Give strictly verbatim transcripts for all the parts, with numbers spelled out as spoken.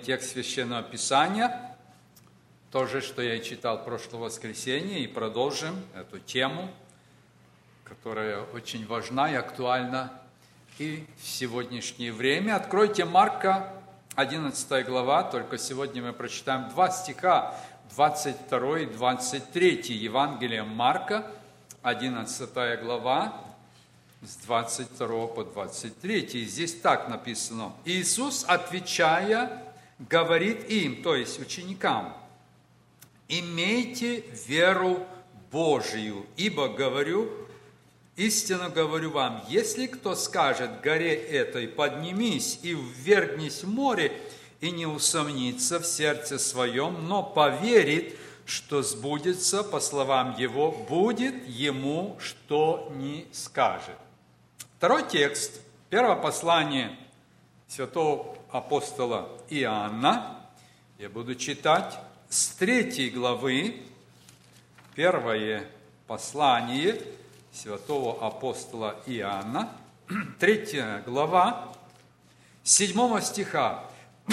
текст Священного Писания, то же, что я читал в прошлое воскресенье, и продолжим эту тему, которая очень важна и актуальна и в сегодняшнее время. Откройте Марка, одиннадцатая глава, только сегодня мы прочитаем два стиха, двадцать второй и двадцать третий. Евангелие Марка, одиннадцатая глава, с двадцать второго по двадцать третий. Здесь так написано. Иисус, отвечая, говорит им, то есть ученикам: «Имейте веру Божию, ибо говорю, истинно говорю вам, если кто скажет горе этой, поднимись и ввергнись в море, и не усомнится в сердце своем, но поверит, что сбудется, по словам его, будет ему, что не скажет». Второй текст, первое послание святого апостола Иоанна, я буду читать с третьей главы, первое послание святого апостола Иоанна, третья глава, седьмого стиха.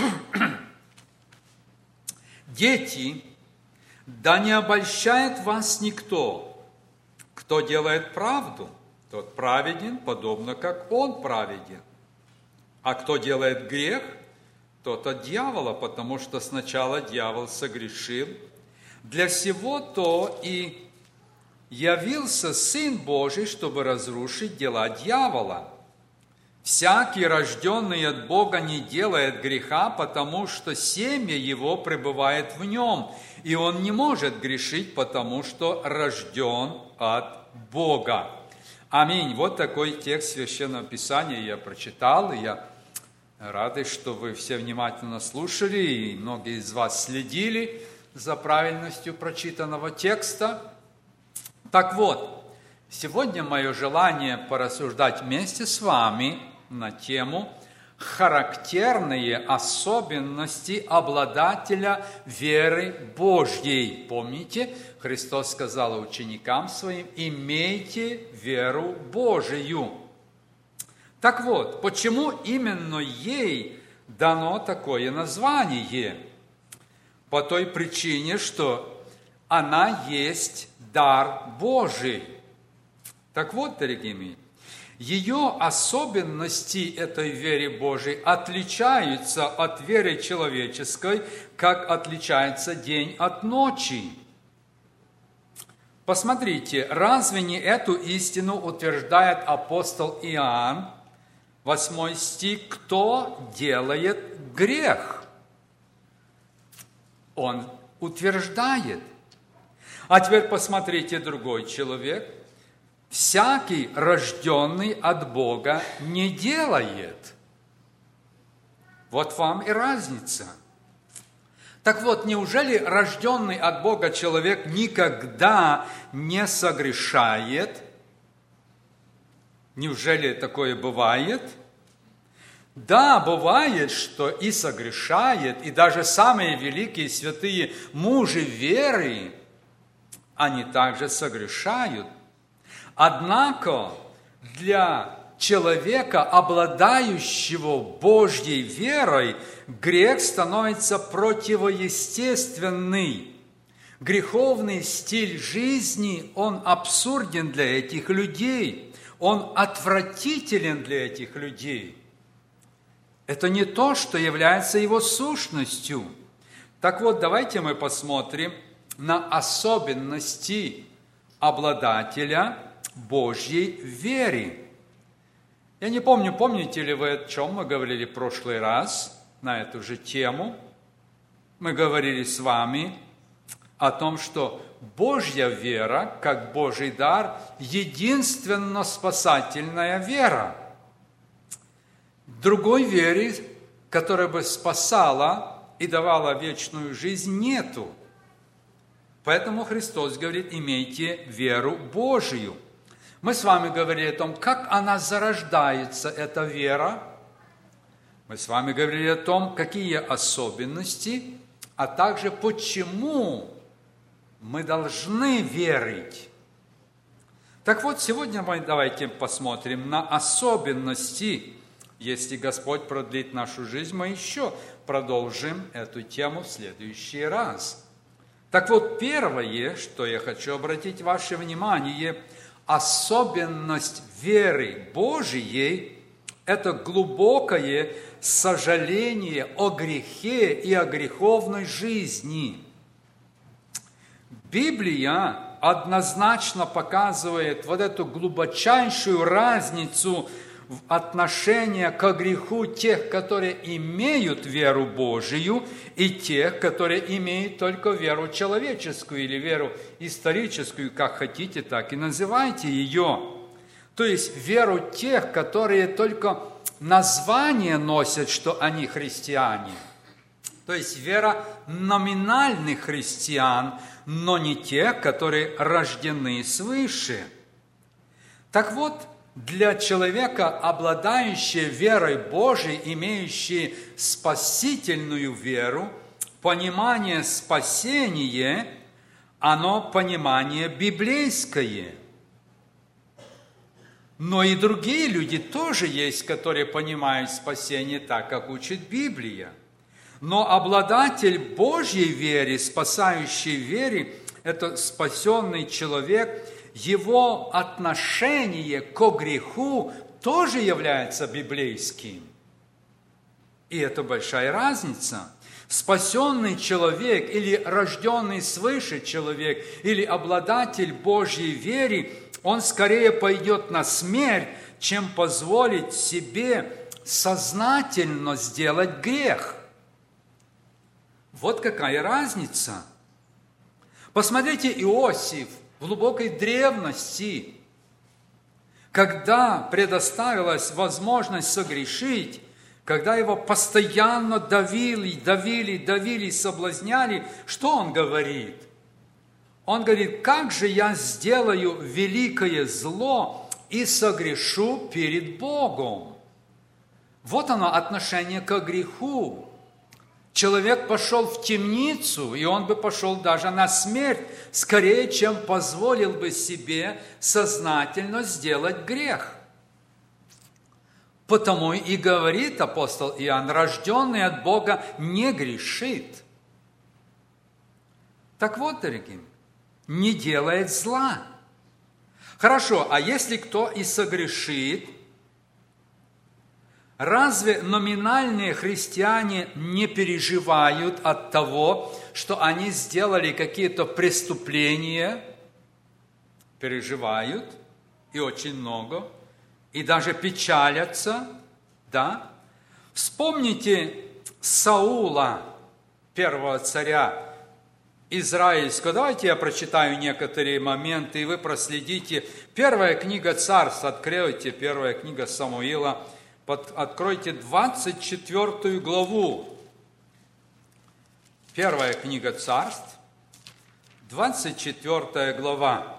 «Дети, да не обольщает вас никто, кто делает правду, тот праведен, подобно как он праведен. А кто делает грех, тот от дьявола, потому что сначала дьявол согрешил. Для всего то и явился Сын Божий, чтобы разрушить дела дьявола. Всякий, рожденный от Бога, не делает греха, потому что семя его пребывает в нем, и он не может грешить, потому что рожден от Бога». Аминь. Вот такой текст Священного Писания я прочитал, и я рад, что вы все внимательно слушали, и многие из вас следили за правильностью прочитанного текста. Так вот, сегодня мое желание порассуждать вместе с вами на тему «Характерные особенности обладателя веры Божьей». Помните, Христос сказал ученикам своим: «Имейте веру Божию». Так вот, почему именно ей дано такое название? По той причине, что она есть дар Божий. Так вот, дорогие мои, ее особенности этой веры Божией отличаются от веры человеческой, как отличается день от ночи. Посмотрите, разве не эту истину утверждает апостол Иоанн, восьмой стих: «Кто делает грех?» Он утверждает. А теперь посмотрите, другой человек: «Всякий, рожденный от Бога, не делает». Вот вам и разница. Так вот, неужели рожденный от Бога человек никогда не согрешает? Неужели такое бывает? Да, бывает, что и согрешает, и даже самые великие святые мужи веры, они также согрешают. Однако для человека, обладающего Божьей верой, грех становится противоестественный. Греховный стиль жизни, он абсурден для этих людей, он отвратителен для этих людей. Это не то, что является его сущностью. Так вот, давайте мы посмотрим на особенности обладателя Божьей веры. Я не помню, помните ли вы, о чем мы говорили в прошлый раз на эту же тему? Мы говорили с вами о том, что Божья вера, как Божий дар, единственно спасательная вера. Другой веры, которая бы спасала и давала вечную жизнь, нету. Поэтому Христос говорит: имейте веру Божию. Мы с вами говорили о том, как она зарождается, эта вера. Мы с вами говорили о том, какие особенности, а также почему мы должны верить. Так вот, сегодня мы давайте посмотрим на особенности. Если Господь продлит нашу жизнь, мы еще продолжим эту тему в следующий раз. Так вот, первое, что я хочу обратить ваше внимание, особенность веры Божией – это глубокое сожаление о грехе и о греховной жизни. Библия однозначно показывает вот эту глубочайшую разницу в отношении к греху тех, которые имеют веру Божию, и тех, которые имеют только веру человеческую или веру историческую, как хотите, так и называйте ее. То есть веру тех, которые только название носят, что они христиане. То есть вера номинальных христиан, но не тех, которые рождены свыше. Так вот, для человека, обладающего верой Божией, имеющий спасительную веру, понимание спасения, оно понимание библейское. Но и другие люди тоже есть, которые понимают спасение так, как учит Библия. Но обладатель Божьей веры, спасающей веры, это спасенный человек, его отношение к греху тоже является библейским. И это большая разница. Спасенный человек или рожденный свыше человек, или обладатель Божьей веры, он скорее пойдет на смерть, чем позволить себе сознательно сделать грех. Вот какая разница. Посмотрите, Иосиф в глубокой древности, когда предоставилась возможность согрешить, когда его постоянно давили, давили, давили, соблазняли, что он говорит? Он говорит: как же я сделаю великое зло и согрешу перед Богом? Вот оно отношение к греху. Человек пошел в темницу, и он бы пошел даже на смерть, скорее, чем позволил бы себе сознательно сделать грех. Потому и говорит апостол Иоанн: рожденный от Бога не грешит. Так вот, дорогие, не делает зла. Хорошо, а если кто и согрешит, разве номинальные христиане не переживают от того, что они сделали какие-то преступления? Переживают, и очень много, и даже печалятся, да? Вспомните Саула, первого царя израильского. Давайте я прочитаю некоторые моменты, и вы проследите. Первая книга Царств, откройте, первая книга Самуила, откройте двадцать четвёртую главу. Первая книга Царств, двадцать четвёртая глава.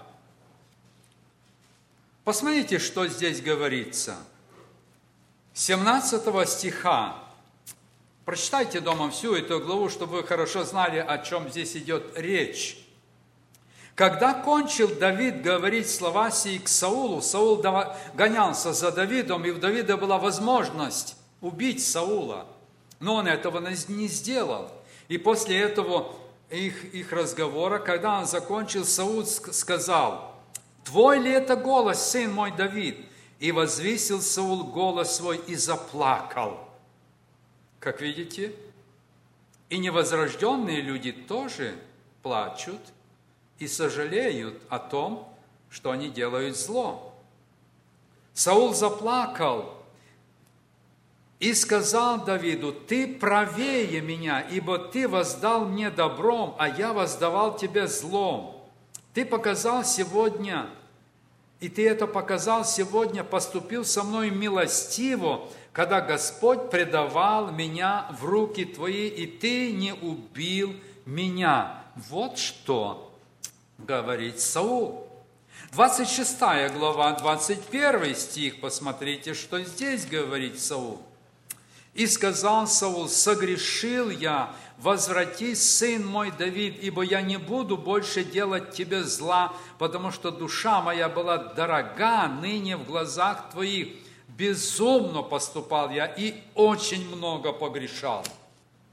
Посмотрите, что здесь говорится. семнадцатого стиха. Прочитайте дома всю эту главу, чтобы вы хорошо знали, о чем здесь идет речь. Когда кончил Давид говорить слова сии к Саулу, Саул гонялся за Давидом, и у Давида была возможность убить Саула, но он этого не сделал. И после этого их, их разговора, когда он закончил, Саул сказал: «Твой ли это голос, сын мой Давид?» И возвысил Саул голос свой и заплакал. Как видите, и невозрожденные люди тоже плачут и сожалеют о том, что они делают зло. Саул заплакал и сказал Давиду: «Ты правее меня, ибо ты воздал мне добром, а я воздавал тебе злом. Ты показал сегодня, и ты это показал сегодня, поступил со мной милостиво, когда Господь предавал меня в руки твои, и ты не убил меня». Вот что говорит Саул. двадцать шестая глава, двадцать первый стих, посмотрите, что здесь говорит Саул. «И сказал Саул: согрешил я, возвратись, сын мой Давид, ибо я не буду больше делать тебе зла, потому что душа моя была дорога ныне в глазах твоих. Безумно поступал я и очень много погрешал».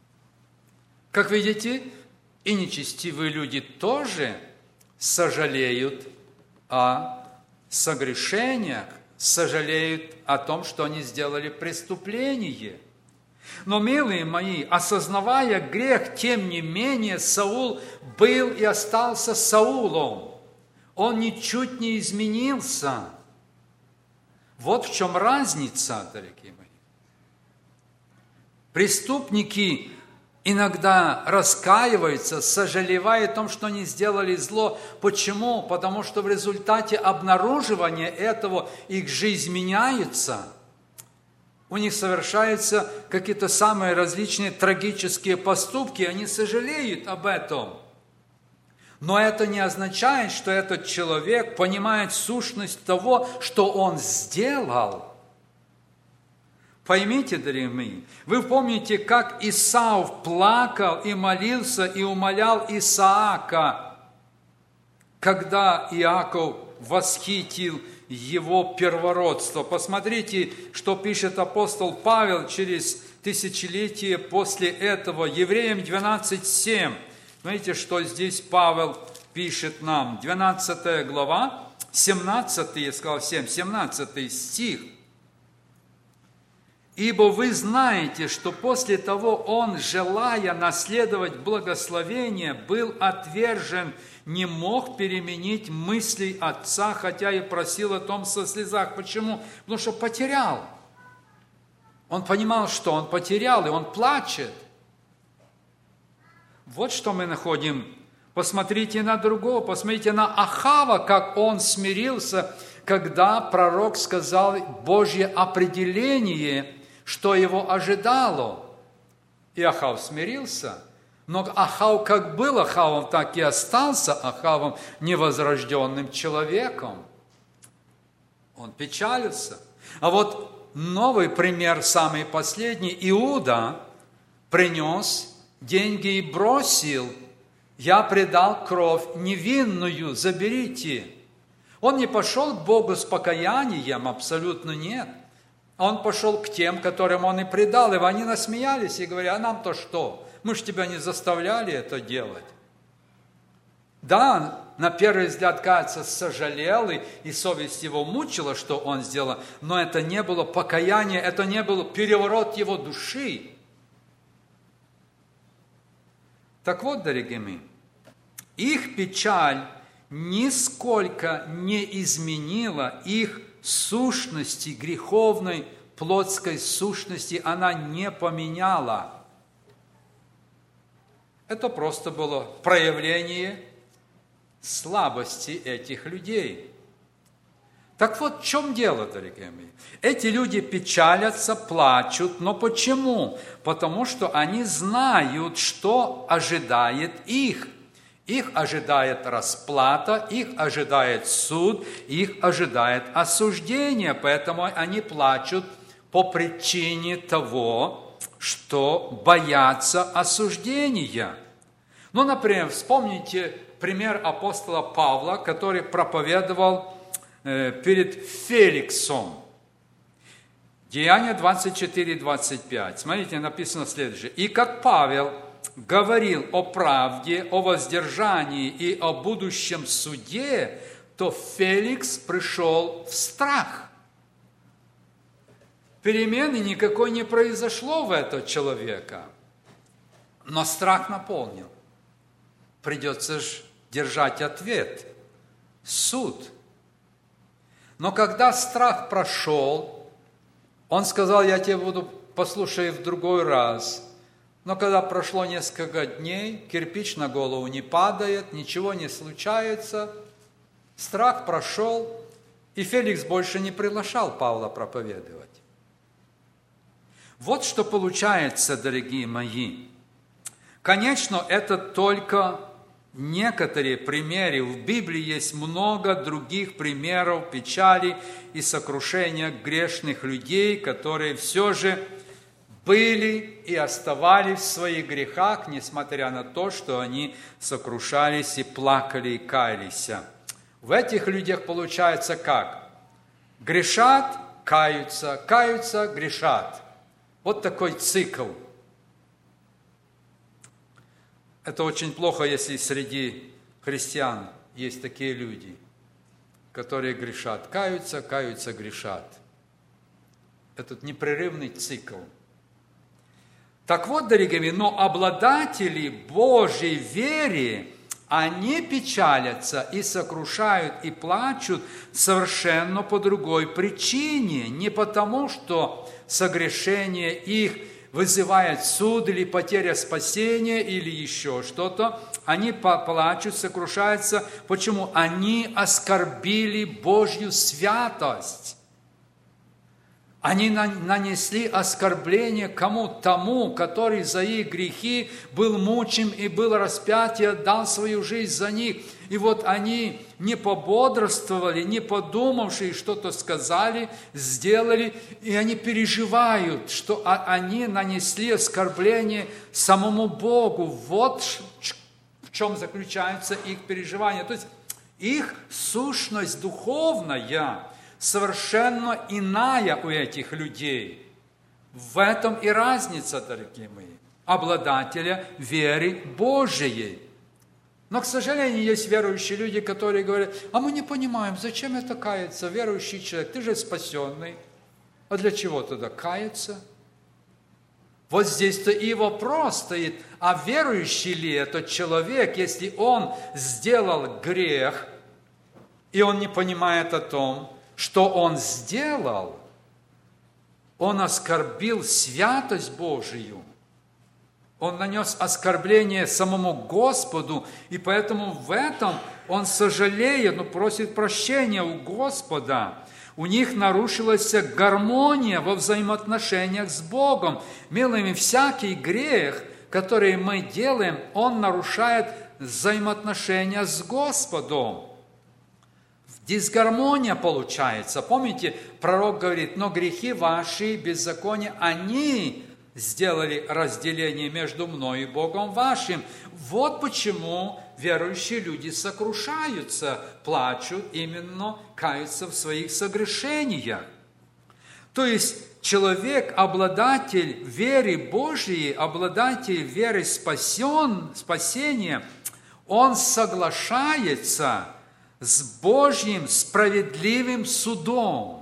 Как видите, и нечестивые люди тоже сожалеют о согрешениях, сожалеют о том, что они сделали преступление. Но, милые мои, осознавая грех, тем не менее, Саул был и остался Саулом. Он ничуть не изменился. Вот в чем разница, дорогие мои. Преступники иногда раскаиваются, сожалевая о том, что они сделали зло. Почему? Потому что в результате обнаруживания этого их жизнь меняется. У них совершаются какие-то самые различные трагические поступки, они сожалеют об этом. Но это не означает, что этот человек понимает сущность того, что он сделал. Поймите, дорогие мои, вы помните, как Исав плакал и молился и умолял Исаака, когда Иаков восхитил его первородство. Посмотрите, что пишет апостол Павел через тысячелетие после этого. Евреям двенадцать семь. Смотрите, что здесь Павел пишет нам. двенадцатая глава, семнадцатый, я сказал семь, семнадцатый стих. «Ибо вы знаете, что после того он, желая наследовать благословение, был отвержен, не мог переменить мыслей отца, хотя и просил о том со слезах». Почему? Потому что потерял. Он понимал, что он потерял, и он плачет. Вот что мы находим. Посмотрите на другого, посмотрите на Ахава, как он смирился, когда пророк сказал Божье определение, что его ожидало. И Ахав смирился. Но Ахав как был Ахавом, так и остался Ахавом, невозрожденным человеком. Он печалился. А вот новый пример, самый последний. Иуда принес деньги и бросил. «Я предал кровь невинную, заберите». Он не пошел к Богу с покаянием, абсолютно нет. Он пошел к тем, которым он и предал, и они насмеялись и говорят: а нам-то что? Мы же тебя не заставляли это делать. Да, на первый взгляд, кажется, сожалел, и, и совесть его мучила, что он сделал, но это не было покаяние, это не был переворот его души. Так вот, дорогие мои, их печаль нисколько не изменила их сущности, греховной, плотской сущности, она не поменяла. Это просто было проявление слабости этих людей. Так вот, в чем дело, дорогие мои? Эти люди печалятся, плачут, но почему? Потому что они знают, что ожидает их. Их ожидает расплата, их ожидает суд, их ожидает осуждение. Поэтому они плачут по причине того, что боятся осуждения. Ну, например, вспомните пример апостола Павла, который проповедовал э, перед Феликсом. Деяния двадцать четыре двадцать пять. Смотрите, написано следующее. «И как Павел говорил о правде, о воздержании и о будущем суде, то Феликс пришел в страх». Перемены никакой не произошло в этого человека, но страх наполнил. Придется же держать ответ, суд. Но когда страх прошел, он сказал: я тебя буду послушаю в другой раз. Но когда прошло несколько дней, кирпич на голову не падает, ничего не случается, страх прошел, и Феликс больше не приглашал Павла проповедовать. Вот что получается, дорогие мои. Конечно, это только некоторые примеры. В Библии есть много других примеров печали и сокрушения грешных людей, которые все же были и оставались в своих грехах, несмотря на то, что они сокрушались и плакали и каялись. В этих людях получается как? Грешат, каются, каются, грешат. Вот такой цикл. Это очень плохо, если среди христиан есть такие люди, которые грешат, каются, каются, грешат. Этот непрерывный цикл. Так вот, дорогие мои, но обладатели Божьей веры, они печалятся и сокрушают, и плачут совершенно по другой причине. Не потому, что согрешение их вызывает суд или потеря спасения, или еще что-то. Они плачут, сокрушаются. Почему? Они оскорбили Божью святость. Они нанесли оскорбление кому? Тому, который за их грехи был мучим и был распят и отдал свою жизнь за них. И вот они не пободрствовали, не подумавши, что-то сказали, сделали, и они переживают, что они нанесли оскорбление самому Богу. Вот в чем заключается их переживание. То есть их сущность духовная совершенно иная у этих людей. В этом и разница, дорогие мои, обладателя веры Божией. Но, к сожалению, есть верующие люди, которые говорят: а мы не понимаем, зачем это каяться, верующий человек, ты же спасенный. А для чего тогда каяться? Вот здесь-то и вопрос стоит, а верующий ли этот человек, если он сделал грех, и он не понимает о том, что он сделал? Он оскорбил святость Божию. Он нанес оскорбление самому Господу, и поэтому в этом он сожалеет, но просит прощения у Господа. У них нарушилась гармония во взаимоотношениях с Богом. Милыми, всякий грех, который мы делаем, он нарушает взаимоотношения с Господом. Дисгармония получается. Помните, пророк говорит: но грехи ваши, беззакония, они сделали разделение между мной и Богом вашим. Вот почему верующие люди сокрушаются, плачут, именно каются в своих согрешениях. То есть человек, обладатель веры Божией, обладатель веры спасен, спасения, он соглашается с Божьим справедливым судом.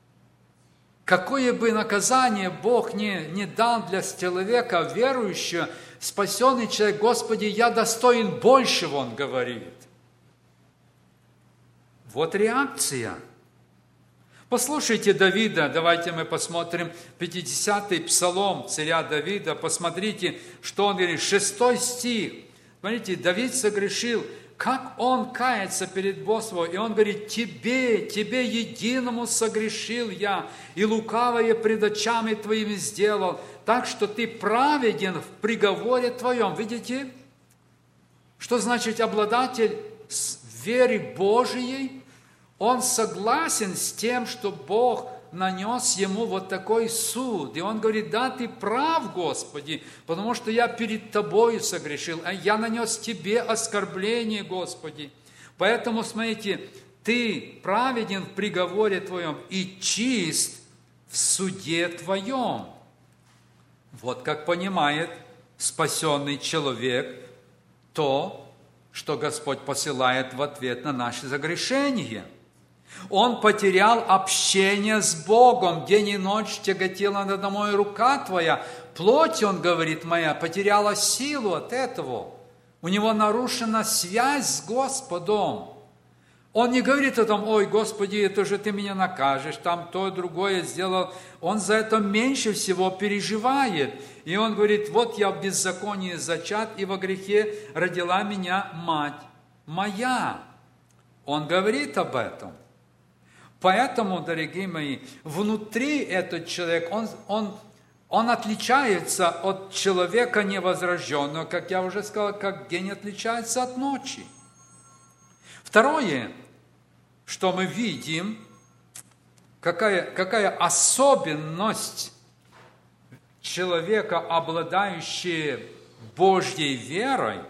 Какое бы наказание Бог не, не дал для человека верующего, спасенный человек: Господи, я достоин большего, он говорит. Вот реакция. Послушайте Давида, давайте мы посмотрим пятидесятый псалом царя Давида, посмотрите, что он говорит, шестой стих. Смотрите, Давид согрешил, как он кается перед Господом, и он говорит: тебе, тебе единому согрешил я, и лукавое пред очами твоими сделал, так что ты праведен в приговоре твоем. Видите, что значит обладатель веры Божией? Он согласен с тем, что Бог нанес ему вот такой суд. И он говорит: да, ты прав, Господи, потому что я перед тобою согрешил, а я нанес тебе оскорбление, Господи. Поэтому, смотрите, ты праведен в приговоре твоем и чист в суде твоем. Вот как понимает спасенный человек то, что Господь посылает в ответ на наши загрешения. Он потерял общение с Богом. День и ночь тяготела надо мной рука твоя. Плоть, он говорит, моя, потеряла силу от этого. У него нарушена связь с Господом. Он не говорит о том: ой, Господи, это же ты меня накажешь, там то, другое сделал. Он за это меньше всего переживает. И он говорит: вот я в беззаконии зачат, и во грехе родила меня мать моя. Он говорит об этом. Поэтому, дорогие мои, внутри этот человек, он, он, он отличается от человека невозрожденного, как я уже сказал, как день отличается от ночи. Второе, что мы видим, какая, какая особенность человека, обладающего Божьей верой,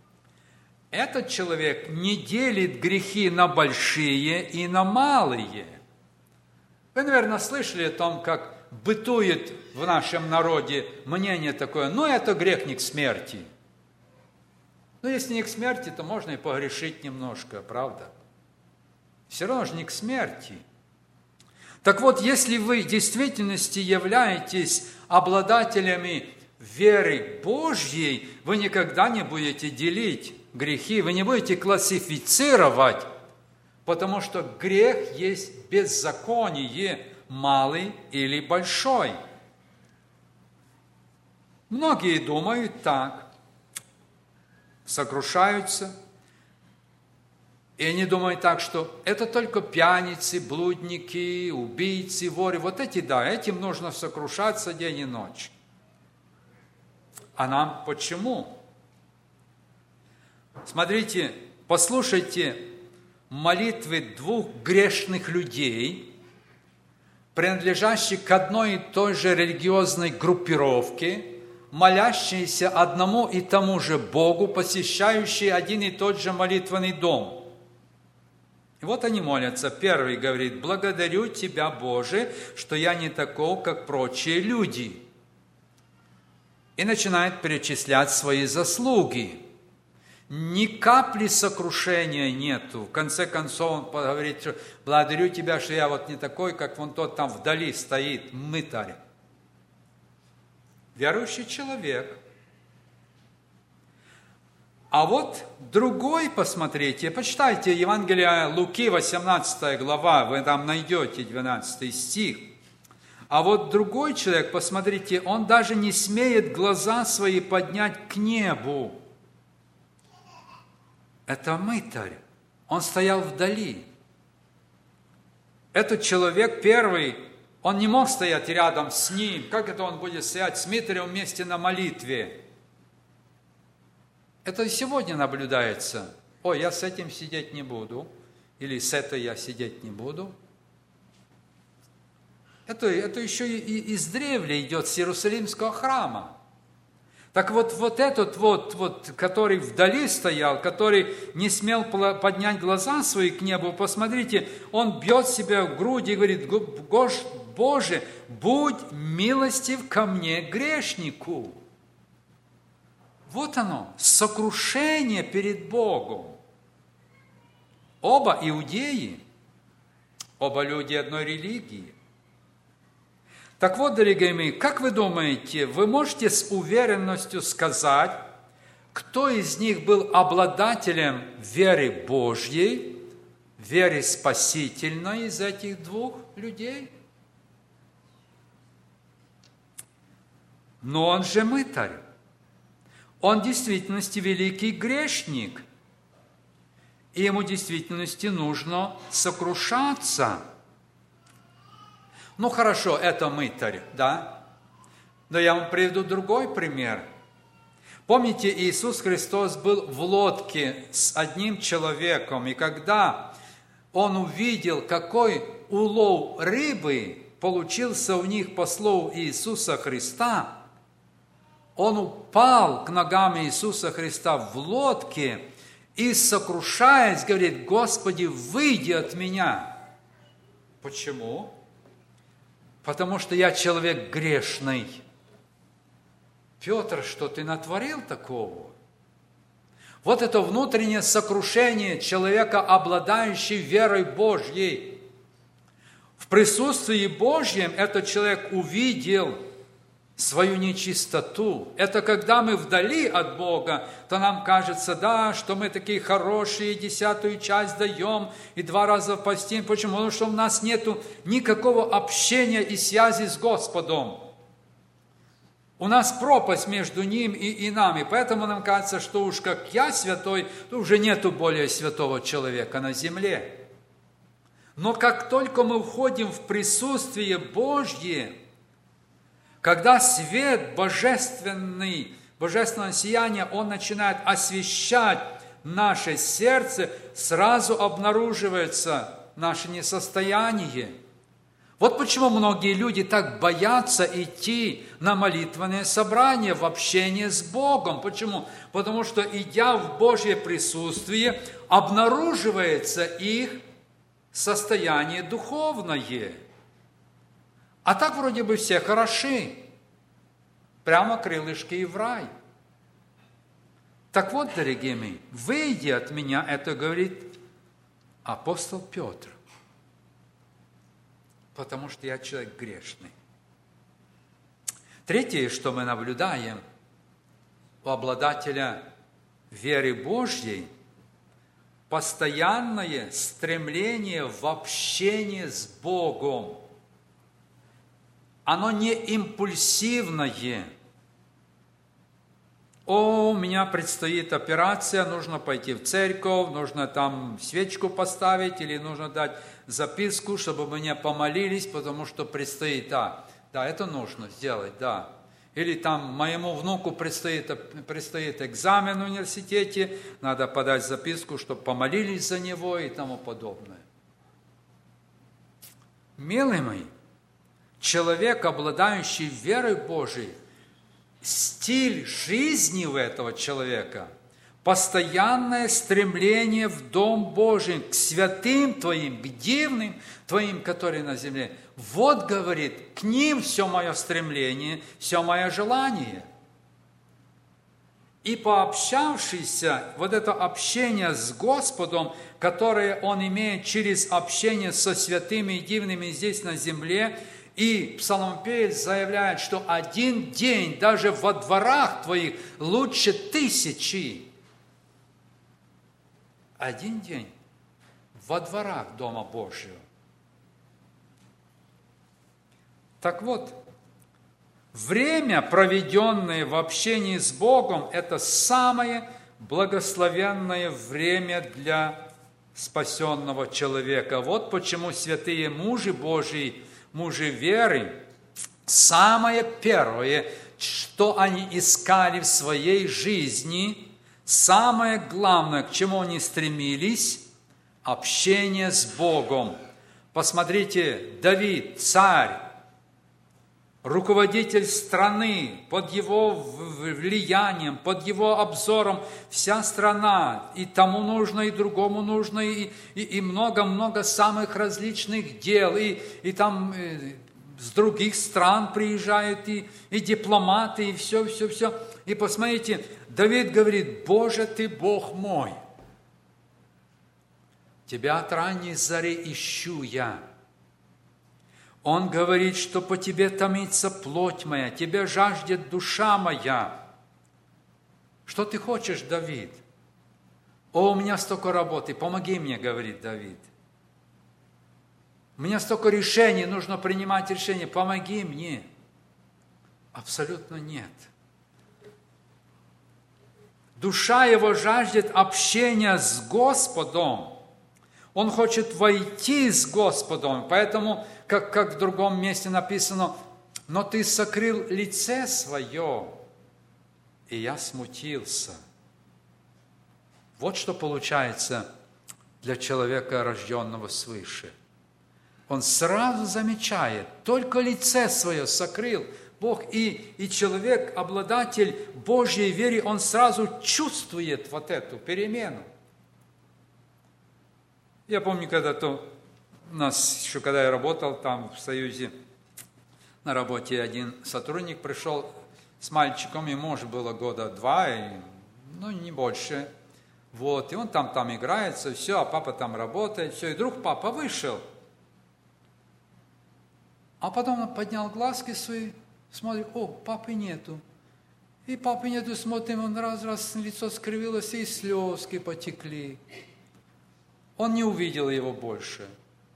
этот человек не делит грехи на большие и на малые. Вы, наверное, слышали о том, как бытует в нашем народе мнение такое: ну, это грех не к смерти. Ну, если не к смерти, то можно и погрешить немножко, правда? Все равно же не к смерти. Так вот, если вы в действительности являетесь обладателями веры Божьей, вы никогда не будете делить грехи, вы не будете классифицировать, потому что грех есть беззаконие, малый или большой. Многие думают так, сокрушаются, и они думают так, что это только пьяницы, блудники, убийцы, воры. Вот эти, да, этим нужно сокрушаться день и ночь. А нам почему? Смотрите, послушайте молитвы двух грешных людей, принадлежащих к одной и той же религиозной группировке, молящиеся одному и тому же Богу, посещающие один и тот же молитвенный дом. И вот они молятся. Первый говорит: «Благодарю Тебя, Боже, что я не таков, как прочие люди». И начинает перечислять свои заслуги. Ни капли сокрушения нету. В конце концов он говорит: что «Благодарю Тебя, что я вот не такой, как вон тот там вдали стоит, мытарь». Верующий человек. А вот другой, посмотрите, почитайте Евангелие Луки, восемнадцатая глава, вы там найдете двенадцатый стих. А вот другой человек, посмотрите, он даже не смеет глаза свои поднять к небу. Это мытарь. Он стоял вдали. Этот человек первый, он не мог стоять рядом с ним. Как это он будет стоять с мытарем вместе на молитве? Это и сегодня наблюдается. Ой, я с этим сидеть не буду. Или с этой я сидеть не буду. Это, это еще и издревле идет с Иерусалимского храма. Так вот, вот этот вот, вот, который вдали стоял, который не смел поднять глаза свои к небу, посмотрите, он бьет себя в грудь и говорит: «Боже, будь милостив ко мне, грешнику». Вот оно, сокрушение перед Богом. Оба иудеи, оба люди одной религии. Так вот, дорогие мои, как вы думаете, вы можете с уверенностью сказать, кто из них был обладателем веры Божьей, веры спасительной из этих двух людей? Но он же мытарь. Он в действительности великий грешник. И ему в действительности нужно сокрушаться. Ну хорошо, это мытарь, да? Но я вам приведу другой пример. Помните, Иисус Христос был в лодке с одним человеком, и когда он увидел, какой улов рыбы получился у них по слову Иисуса Христа, он упал к ногам Иисуса Христа в лодке и, сокрушаясь, говорит: «Господи, выйди от меня». Почему? Потому что я человек грешный. Петр, что ты натворил такого? Вот это внутреннее сокрушение человека, обладающего верой Божьей. В присутствии Божьем этот человек увидел свою нечистоту. Это когда мы вдали от Бога, то нам кажется, да, что мы такие хорошие, десятую часть даем и два раза постим. Почему? Потому что у нас нет никакого общения и связи с Господом. У нас пропасть между Ним и, и нами. Поэтому нам кажется, что уж как я святой, то уже нету более святого человека на земле. Но как только мы входим в присутствие Божье, когда свет божественный, божественное сияние, он начинает освещать наше сердце, сразу обнаруживается наше несостояние. Вот почему многие люди так боятся идти на молитвенное собрание, в общение с Богом. Почему? Потому что, идя в Божье присутствие, обнаруживается их состояние духовное. А так вроде бы все хороши. Прямо крылышки и в рай. Так вот, дорогие мои, выйди от меня, это говорит апостол Петр, потому что я человек грешный. Третье, что мы наблюдаем у обладателя веры Божьей, постоянное стремление в общение с Богом. Оно не импульсивное. О, у меня предстоит операция, нужно пойти в церковь, нужно там свечку поставить, или нужно дать записку, чтобы мне помолились, потому что предстоит, да, да, это нужно сделать, да. Или там моему внуку предстоит, предстоит экзамен в университете, надо подать записку, чтобы помолились за него и тому подобное. Милые мои, человек, обладающий верой Божией, стиль жизни у этого человека, постоянное стремление в Дом Божий, к святым Твоим, к дивным Твоим, которые на земле. Вот, говорит, к ним все мое стремление, все мое желание. И пообщавшийся, вот это общение с Господом, которое он имеет через общение со святыми и дивными здесь на земле, и псалмопевец заявляет, что один день даже во дворах твоих лучше тысячи. Один день во дворах Дома Божьего. Так вот, время, проведенное в общении с Богом, это самое благословенное время для спасенного человека. Вот почему святые мужи Божьи, мужи веры, самое первое, что они искали в своей жизни, самое главное, к чему они стремились, общение с Богом. Посмотрите, Давид, царь, руководитель страны, под его влиянием, под его обзором вся страна, и тому нужно, и другому нужно, и, и, и много-много самых различных дел, и, и там и, с других стран приезжают, и, и дипломаты, и все, все, все. И посмотрите, Давид говорит: «Боже, Ты Бог мой, Тебя от ранней зари ищу я». Он говорит, что по Тебе томится плоть моя, Тебя жаждет душа моя. Что ты хочешь, Давид? О, у меня столько работы, помоги мне, говорит Давид. У меня столько решений, нужно принимать решения, помоги мне. Абсолютно нет. Душа его жаждет общения с Господом. Он хочет войти с Господом, поэтому, как, как в другом месте написано, «Но ты сокрыл лице свое, и я смутился». Вот что получается для человека, рожденного свыше. Он сразу замечает, только лице свое сокрыл Бог, и, и человек, обладатель Божьей веры, он сразу чувствует вот эту перемену. Я помню, когда-то у нас, еще когда я работал там в Союзе, на работе один сотрудник пришел с мальчиком, ему уже было года два, и, ну, не больше. Вот, и он там, там играется, все, а папа там работает, все, и вдруг папа вышел. А потом он поднял глазки свои, смотрит: о, папы нету. И папы нету, смотрим, он раз-раз лицо скривилось, и слезки потекли. Он не увидел его больше.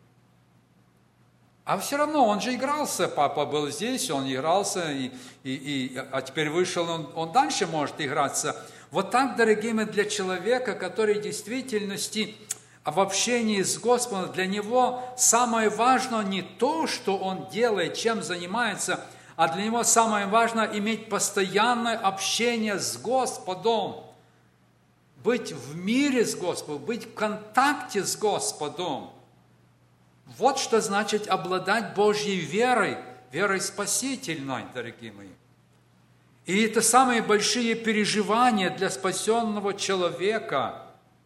А все равно он же игрался, папа был здесь, он игрался, и, и, и, а теперь вышел, он, он дальше может играться. Вот так, дорогие мои, для человека, который в действительности в общении с Господом, для него самое важное не то, что он делает, чем занимается, а для него самое важное иметь постоянное общение с Господом. Быть в мире с Господом, быть в контакте с Господом. Вот что значит обладать Божьей верой, верой спасительной, дорогие мои. И это самые большие переживания для спасенного человека.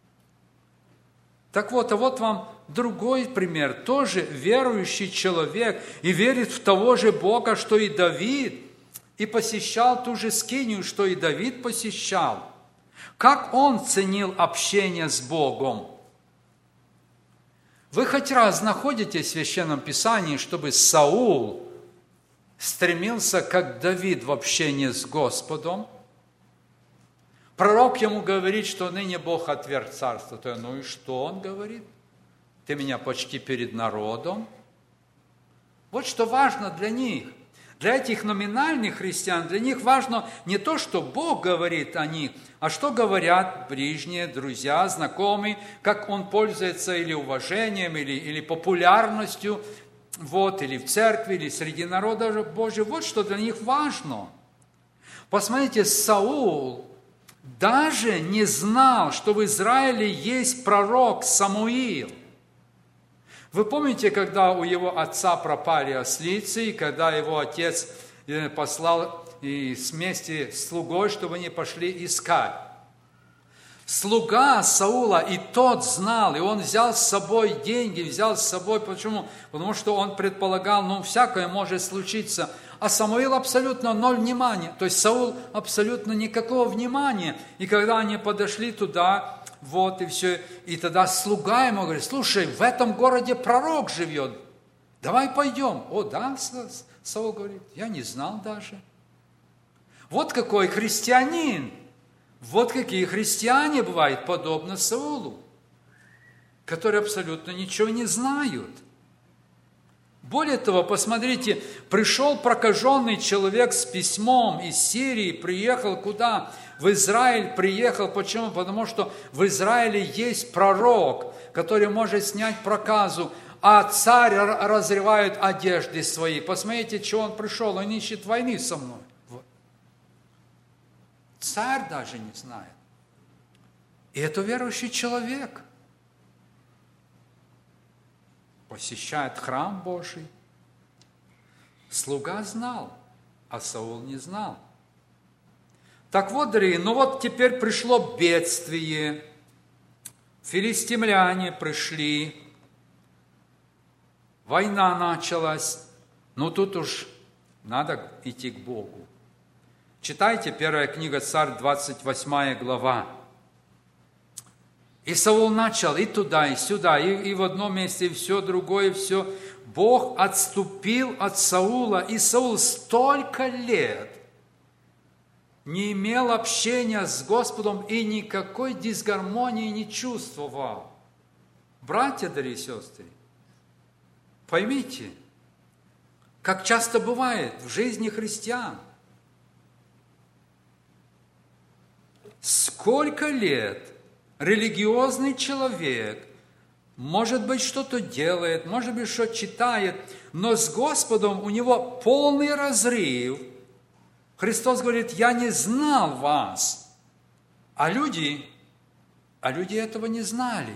Так вот, а вот вам другой пример. Тоже верующий человек и верит в того же Бога, что и Давид, и посещал ту же скинию, что и Давид посещал. как он ценил общение с Богом. Вы хоть раз находите в Священном Писании, чтобы Саул стремился, как Давид, в общении с Господом? Пророк ему говорит, что ныне Бог отверг царство. То, ну и что он говорит? Ты меня почти перед народом. Вот что важно для них. Для этих номинальных христиан, для них важно не то, что Бог говорит о них, а что говорят ближние, друзья, знакомые, как он пользуется или уважением, или, или популярностью, вот, или в церкви, или среди народа Божьего. Вот что для них важно. Посмотрите, Саул даже не знал, что в Израиле есть пророк Самуил. Вы помните, когда у его отца пропали ослицы, и когда его отец послал вместе с слугой, чтобы они пошли искать? Слуга Саула и тот знал, и он взял с собой деньги, взял с собой, почему? Потому что он предполагал, ну, всякое может случиться. А Самуил абсолютно ноль внимания, то есть Саул абсолютно никакого внимания. И когда они подошли туда, вот и все, и тогда слуга ему говорит: слушай, в этом городе пророк живет, давай пойдем. О, да, Саул говорит, я не знал даже. Вот какой христианин, вот какие христиане бывают, подобно Саулу, которые абсолютно ничего не знают. Более того, посмотрите, пришел прокаженный человек с письмом из Сирии, приехал куда? В Израиль приехал. Почему? Потому что в Израиле есть пророк, который может снять проказу, а царь разрывает одежды свои. Посмотрите, что он пришел, он ищет войны со мной. Вот. Царь даже не знает. И это верующий человек. Посещает храм Божий. Слуга знал, а Саул не знал. Так вот, дорогие, ну вот теперь пришло бедствие. Филистимляне пришли. Война началась. Ну тут уж надо идти к Богу. Читайте первая книга Царь, двадцать восьмая глава. И Саул начал и туда, и сюда, и, и в одном месте, и все другое, и все. Бог отступил от Саула, и Саул столько лет не имел общения с Господом и никакой дисгармонии не чувствовал. Братья, дорогие сестры, поймите, как часто бывает в жизни христиан, сколько лет религиозный человек, может быть, что-то делает, может быть, что читает, но с Господом у него полный разрыв. Христос говорит: я не знал вас. А люди, а люди этого не знали.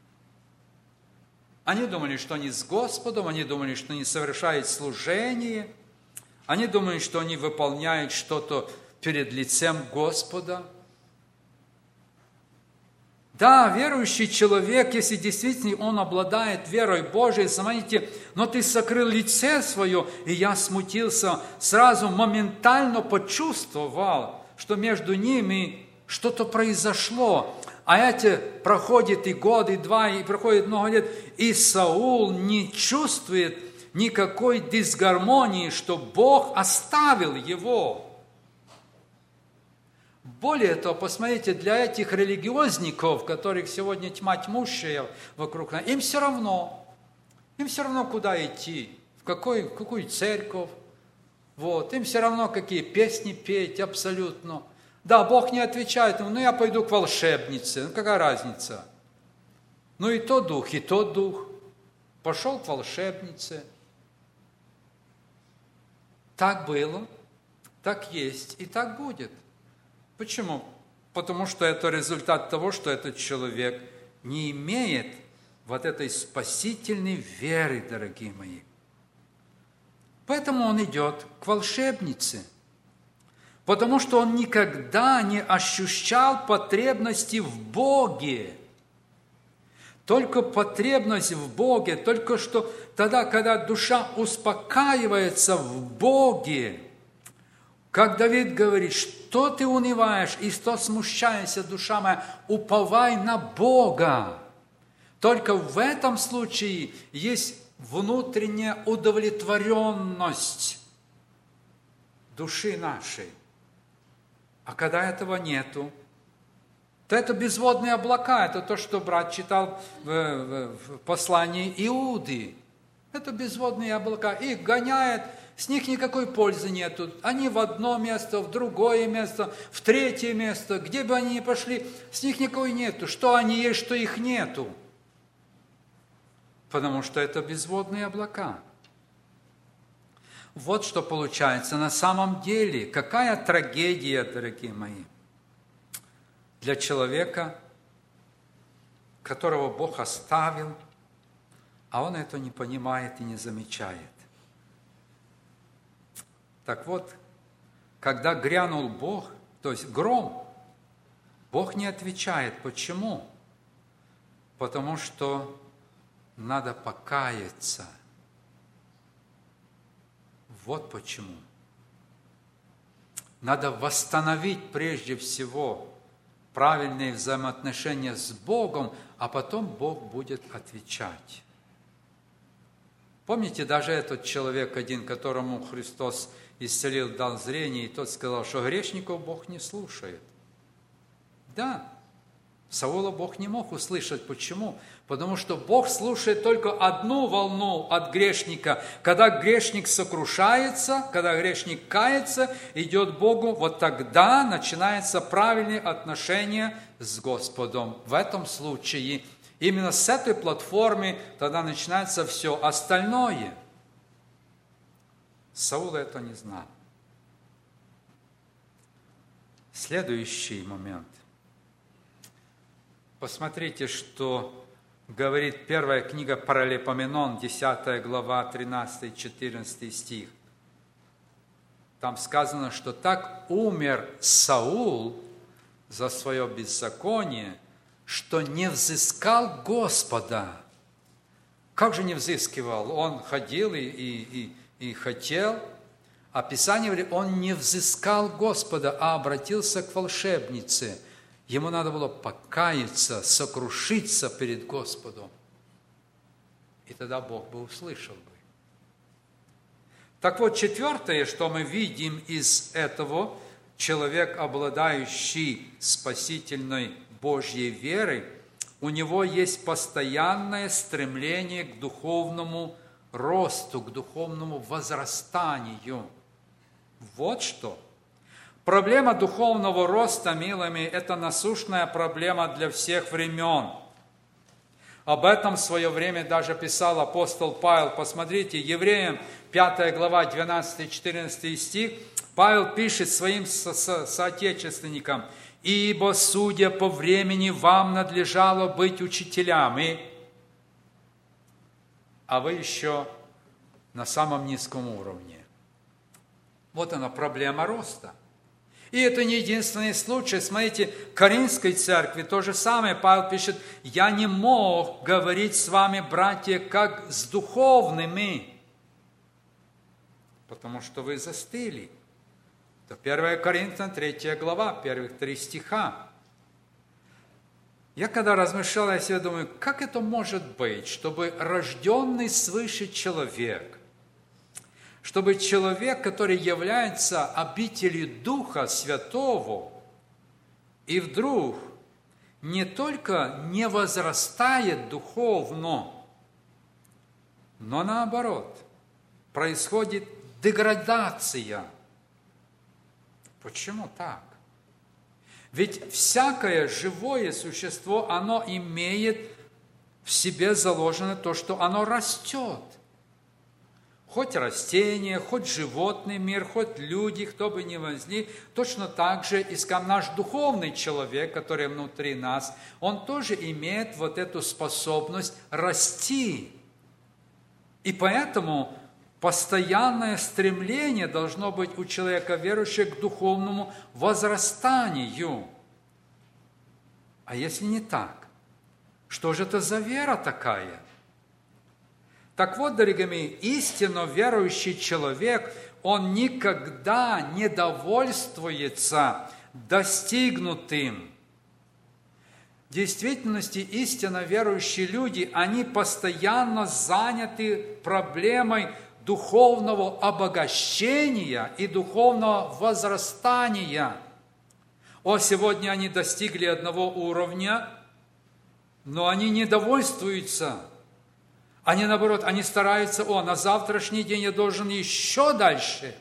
Они думали, что они с Господом, они думали, что они совершают служение, они думали, что они выполняют что-то перед лицем Господа. Да, верующий человек, если действительно он обладает верой Божией, смотрите, но ты сокрыл лице свое, и я смутился, сразу моментально почувствовал, что между ними что-то произошло. А эти проходит и год, и два, и проходит много лет, и Саул не чувствует никакой дисгармонии, что Бог оставил его. Более того, посмотрите, для этих религиозников, которых сегодня тьма тьмущая вокруг нас, им все равно, им все равно, куда идти, в, какой, в какую церковь, вот, им все равно, какие песни петь, абсолютно. Да, Бог не отвечает ему: ну, я пойду к волшебнице, ну, какая разница? Ну, и тот дух, и тот дух. Пошел к волшебнице. Так было, так есть и так будет. Почему? Потому что это результат того, что этот человек не имеет вот этой спасительной веры, дорогие мои. Поэтому он идет к волшебнице, потому что он никогда не ощущал потребности в Боге. Только потребность в Боге, только что тогда, когда душа успокаивается в Боге, Как Давид говорит, что ты унываешь и что смущаешься, душа моя, уповай на Бога. Только в этом случае есть внутренняя удовлетворенность души нашей. А когда этого нету, то это безводные облака, это то, что брат читал в, в, в послании Иуды. Это безводные облака, их гоняет, с них никакой пользы нету. Они в одно место, в другое место, в третье место, где бы они ни пошли, с них никакой нету. Что они есть, что их нету. Потому что это безводные облака. Вот что получается на самом деле. Какая трагедия, дорогие мои, для человека, которого Бог оставил, а он это не понимает и не замечает. Так вот, когда грянул Бог, то есть гром, Бог не отвечает. Почему? Потому что надо покаяться. Вот почему. Надо восстановить прежде всего правильные взаимоотношения с Богом, а потом Бог будет отвечать. Помните, даже этот человек один, которому Христос исцелил, дал зрение, и тот сказал, что грешников Бог не слушает. Да, Саула Бог не мог услышать. Почему? Потому что Бог слушает только одну волну от грешника. Когда грешник сокрушается, когда грешник кается, идет к Богу, вот тогда начинается правильное отношение с Господом. В этом случае именно с этой платформы тогда начинается все остальное. Саул это не знал. Следующий момент. Посмотрите, что говорит первая книга Паралипоменон, десятая глава, тринадцатый-четырнадцатый стих. Там сказано, что так умер Саул за свое беззаконие, что не взыскал Господа. Как же не взыскивал? Он ходил и, и, и, и хотел, а Писание говорит, он не взыскал Господа, а обратился к волшебнице. Ему надо было покаяться, сокрушиться перед Господом. И тогда Бог бы услышал бы. Так вот, четвертое, что мы видим из этого, человек, обладающий спасительной Божьей верой, у него есть постоянное стремление к духовному росту, к духовному возрастанию. Вот что. Проблема духовного роста, милыми, это насущная проблема для всех времен. Об этом в свое время даже писал апостол Павел. Посмотрите, Евреям пятая глава, двенадцатый-четырнадцатый стих. Павел пишет своим со- со- соотечественникам: «Ибо, судя по времени, вам надлежало быть учителями, а вы еще на самом низком уровне». Вот она проблема роста. И это не единственный случай. Смотрите, в Коринфской церкви то же самое. Павел пишет: «Я не мог говорить с вами, братья, как с духовными, потому что вы застыли». Это первая Коринфянам, третья глава, первых три стиха. Я когда размышлял, я себе думаю, как это может быть, чтобы рожденный свыше человек, чтобы человек, который является обителью Духа Святого, и вдруг не только не возрастает духовно, но наоборот, происходит деградация. Почему так? Ведь всякое живое существо, оно имеет в себе заложено то, что оно растет. Хоть растения, хоть животный мир, хоть люди, кто бы ни возли, точно так же и наш духовный человек, который внутри нас, он тоже имеет вот эту способность расти. И поэтому постоянное стремление должно быть у человека верующего к духовному возрастанию. А если не так, что же это за вера такая? Так вот, дорогие мои, истинно верующий человек, он никогда не довольствуется достигнутым. В действительности истинно верующие люди, они постоянно заняты проблемой духовного обогащения и духовного возрастания. О, сегодня они достигли одного уровня, но они не довольствуются. Они, наоборот, они стараются, о, на завтрашний день я должен еще дальше,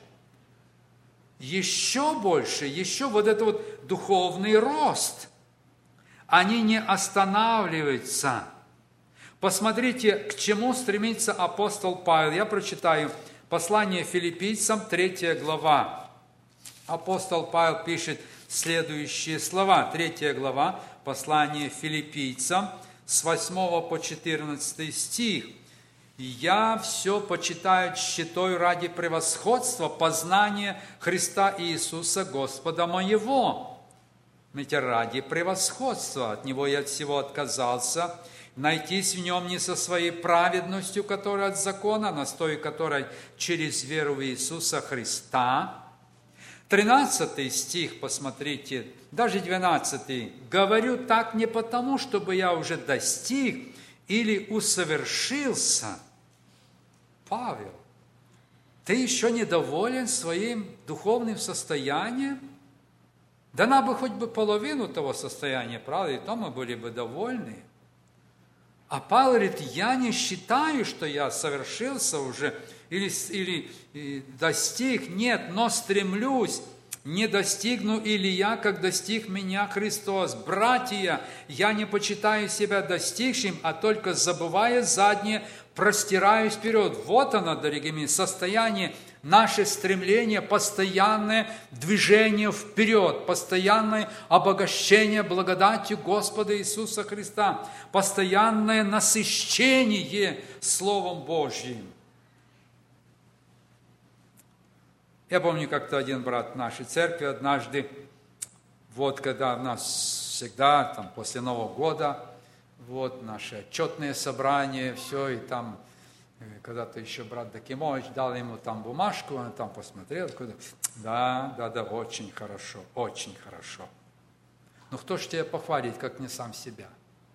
еще больше, еще вот это вот духовный рост. Они не останавливаются. Посмотрите, к чему стремится апостол Павел. Я прочитаю послание филиппийцам, третья глава. Апостол Павел пишет следующие слова. Третья глава, послание филиппийцам, с восьмого по четырнадцатый стих. «Я все почитаю тщетой ради превосходства познания Христа Иисуса Господа моего». Ведь ради превосходства от Него я от всего отказался, найтись в Нем не со своей праведностью, которая от закона, но с той, которая через веру в Иисуса Христа. тринадцатый стих, посмотрите, даже двенадцатый. «Говорю так не потому, чтобы я уже достиг или усовершился». Павел, ты еще недоволен своим духовным состоянием? Да нам бы хоть бы половину того состояния, правда, и то мы были бы довольны. А Павел говорит, я не считаю, что я совершился уже или, или достиг, нет, но стремлюсь, не достигну или я, как достиг меня Христос. Братья, я не почитаю себя достигшим, а только забывая заднее, простираюсь вперед. Вот оно, дорогие мои, состояние, наше стремление, постоянное движение вперед, постоянное обогащение благодатью Господа Иисуса Христа, постоянное насыщение Словом Божьим. Я помню, как-то один брат в нашей церкви однажды, вот когда у нас всегда, там, после Нового года, вот наше отчетное собрание, все, и там когда-то еще брат Дакимович дал ему там бумажку, он там посмотрел, куда, да, да, да, очень хорошо, очень хорошо. Ну, кто ж тебя похвалит, как не сам себя?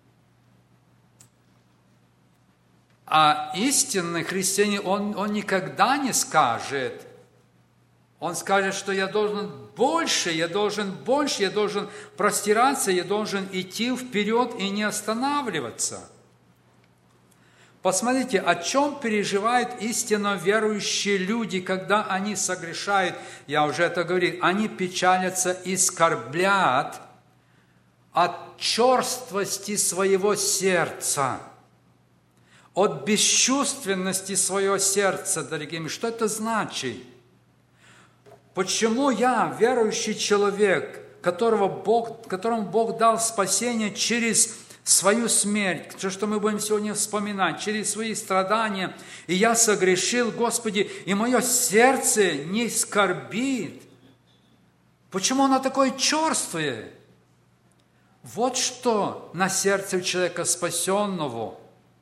А истинный христианин, он, он никогда не скажет, он скажет, что я должен больше, я должен больше, я должен простираться, я должен идти вперед и не останавливаться. Посмотрите, о чем переживают истинно верующие люди, когда они согрешают. Я уже это говорил. Они печалятся и скорблят от черствости своего сердца, от бесчувственности своего сердца, дорогие мои. Что это значит? Почему я, верующий человек, которого Бог, которому Бог дал спасение через свою смерть, то, что мы будем сегодня вспоминать, через свои страдания, и я согрешил, Господи, и мое сердце не скорбит. Почему оно такое черствое? Вот что на сердце у человека спасенного.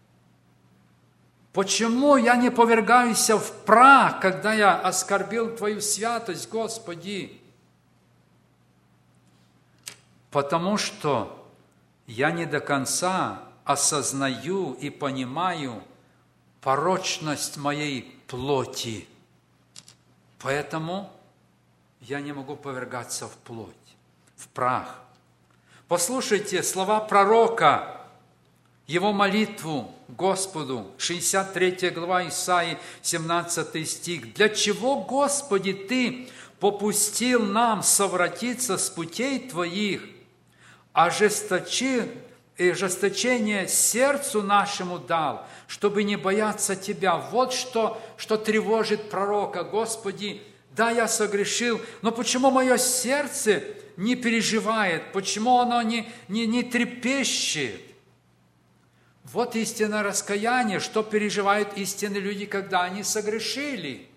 Почему я не повергаюсь в прах, когда я оскорбил Твою святость, Господи? Потому что я не до конца осознаю и понимаю порочность моей плоти. Поэтому я не могу повергаться в плоть, в прах. Послушайте слова пророка, его молитву Господу, шестьдесят третья глава Исаии, семнадцатый стих. «Для чего, Господи, Ты попустил нам совратиться с путей Твоих, ожесточи, и ожесточение сердцу нашему дал, чтобы не бояться Тебя». Вот что, что тревожит пророка. Господи, да, я согрешил, но почему мое сердце не переживает? Почему оно не, не, не трепещет? Вот истинное раскаяние, что переживают истинные люди, когда они согрешили.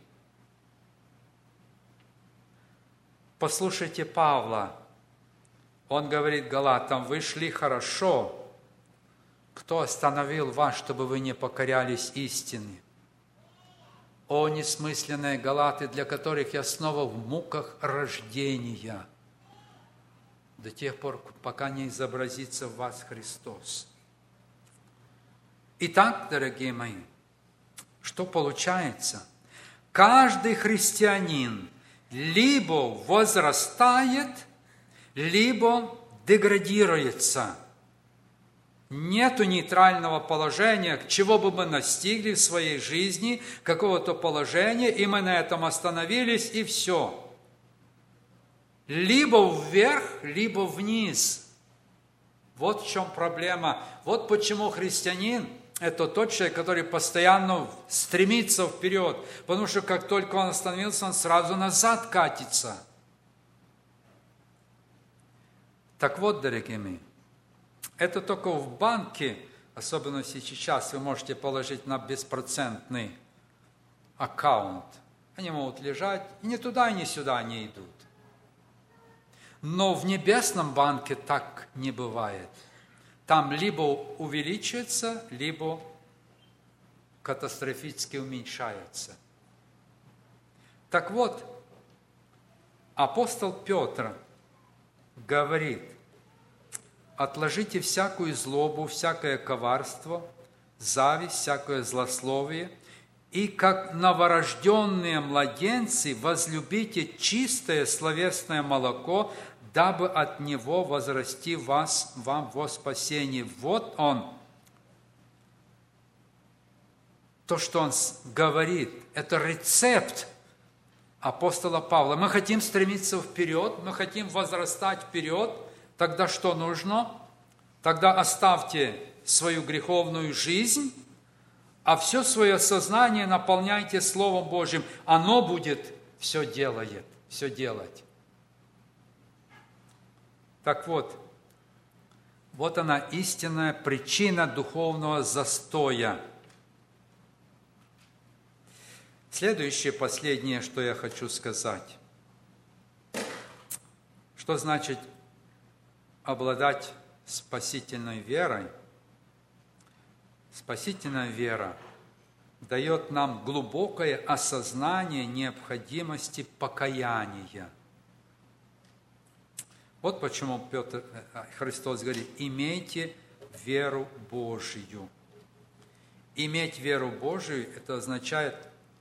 Послушайте Павла. Он говорит Галатам, вы шли хорошо. Кто остановил вас, чтобы вы не покорялись истине? О, несмысленные галаты, для которых я снова в муках рождения, до тех пор, пока не изобразится в вас Христос. Итак, дорогие мои, что получается? Каждый христианин либо возрастает, либо деградируется. Нету нейтрального положения, чего бы мы достигли в своей жизни, какого-то положения, и мы на этом остановились, и все. Либо вверх, либо вниз. Вот в чем проблема. Вот почему христианин – это тот человек, который постоянно стремится вперед, потому что как только он остановился, он сразу назад катится. Так вот, дорогие мои, это только в банке, особенно сейчас, вы можете положить на беспроцентный аккаунт. Они могут лежать, и ни туда, ни сюда не идут. Но в небесном банке так не бывает. Там либо увеличивается, либо катастрофически уменьшается. Так вот, апостол Петр говорит: отложите всякую злобу, всякое коварство, зависть, всякое злословие, и как новорожденные младенцы возлюбите чистое словесное молоко, дабы от него возрасти вас, вам во спасение. Вот он, то, что он говорит, это рецепт апостола Павла. Мы хотим стремиться вперед, мы хотим возрастать вперед. Тогда что нужно? Тогда оставьте свою греховную жизнь, а все свое сознание наполняйте Словом Божьим. Оно будет все делает, все делать. Так вот, вот она истинная причина духовного застоя. Следующее, последнее, что я хочу сказать. Что значит обладать спасительной верой? Спасительная вера дает нам глубокое осознание необходимости покаяния. Вот почему Петр, Христос говорит: имейте веру Божию. Иметь веру Божию – это означает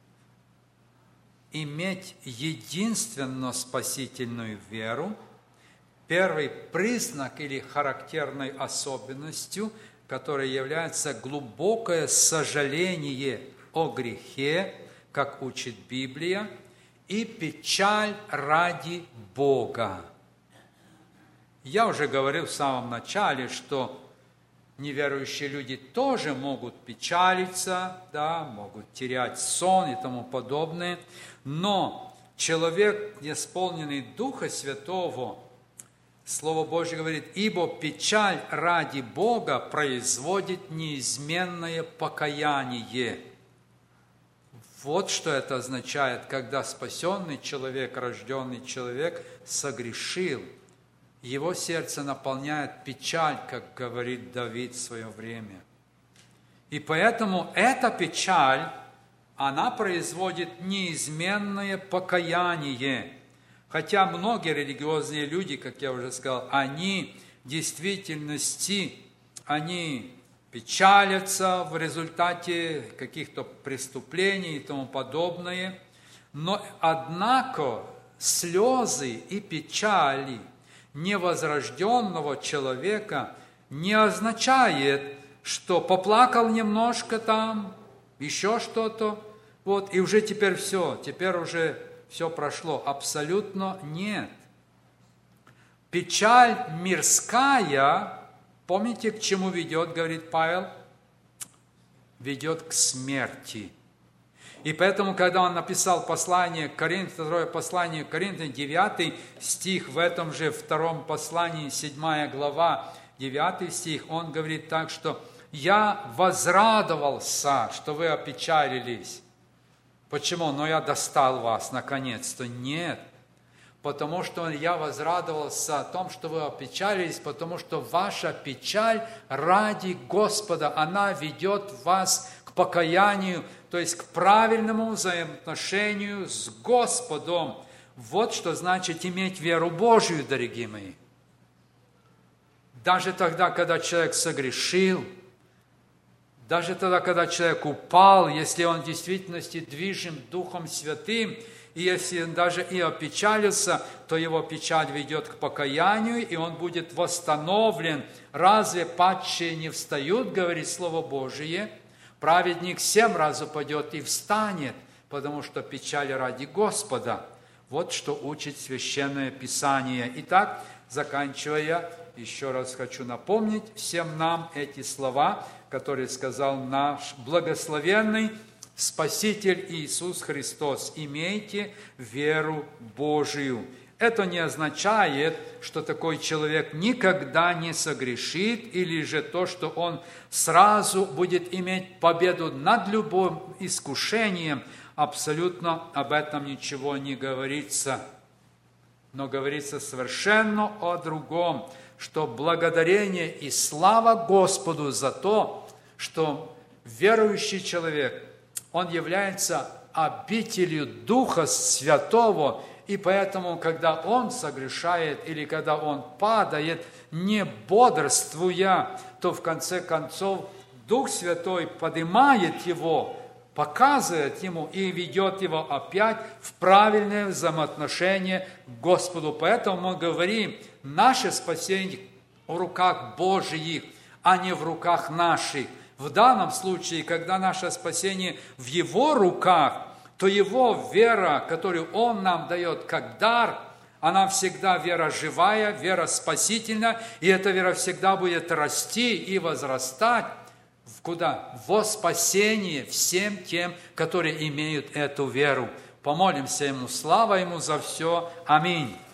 иметь единственно спасительную веру. Первый признак или характерной особенностью, которая является глубокое сожаление о грехе, как учит Библия, и печаль ради Бога. Я уже говорил в самом начале, что неверующие люди тоже могут печалиться, да, могут терять сон и тому подобное, но человек, исполненный Духа Святого, Слово Божье говорит: ибо печаль ради Бога производит неизменное покаяние. Вот что это означает, когда спасенный человек, рожденный человек согрешил. Его сердце наполняет печаль, как говорит Давид в свое время. И поэтому эта печаль, она производит неизменное покаяние. Хотя многие религиозные люди, как я уже сказал, они в действительности, они печалятся в результате каких-то преступлений и тому подобное, но однако слезы и печали невозрожденного человека не означает, что поплакал немножко там, еще что-то, вот, и уже теперь все, теперь уже все прошло. Абсолютно нет. Печаль мирская, помните, к чему ведет, говорит Павел? Ведет к смерти. И поэтому, когда он написал послание к Коринфянам, второе послание к Коринфянам, девятый стих, в этом же втором послании, седьмая глава, девятый стих, он говорит так, что «Я возрадовался, что вы опечалились». Почему? Но я достал вас наконец-то. Нет. Потому что я возрадовался о том, что вы опечалились, потому что ваша печаль ради Господа, она ведет вас к к покаянию, то есть к правильному взаимоотношению с Господом. Вот что значит иметь веру Божию, дорогие мои. Даже тогда, когда человек согрешил, даже тогда, когда человек упал, если он в действительности движим Духом Святым, и если он даже и опечалился, то его печаль ведет к покаянию, и он будет восстановлен. Разве падшие не встают, говорит Слово Божие? Праведник семь раз упадет и встанет, потому что печаль ради Господа. Вот что учит Священное Писание. Итак, заканчивая, еще раз хочу напомнить всем нам эти слова, которые сказал наш благословенный Спаситель Иисус Христос. Имейте веру Божию. Это не означает, что такой человек никогда не согрешит, или же то, что он сразу будет иметь победу над любым искушением. Абсолютно об этом ничего не говорится. Но говорится совершенно о другом, что благодарение и слава Господу за то, что верующий человек, он является обителью Духа Святого, и поэтому, когда он согрешает или когда он падает, не бодрствуя, то в конце концов Дух Святой поднимает его, показывает ему и ведет его опять в правильное взаимоотношение к Господу. Поэтому мы говорим, наше спасение в руках Божьих, а не в руках наших. В данном случае, когда наше спасение в Его руках, то Его вера, которую Он нам дает как дар, она всегда вера живая, вера спасительная, и эта вера всегда будет расти и возрастать. В куда? Во спасение всем тем, которые имеют эту веру. Помолимся Ему, слава Ему за все. Аминь.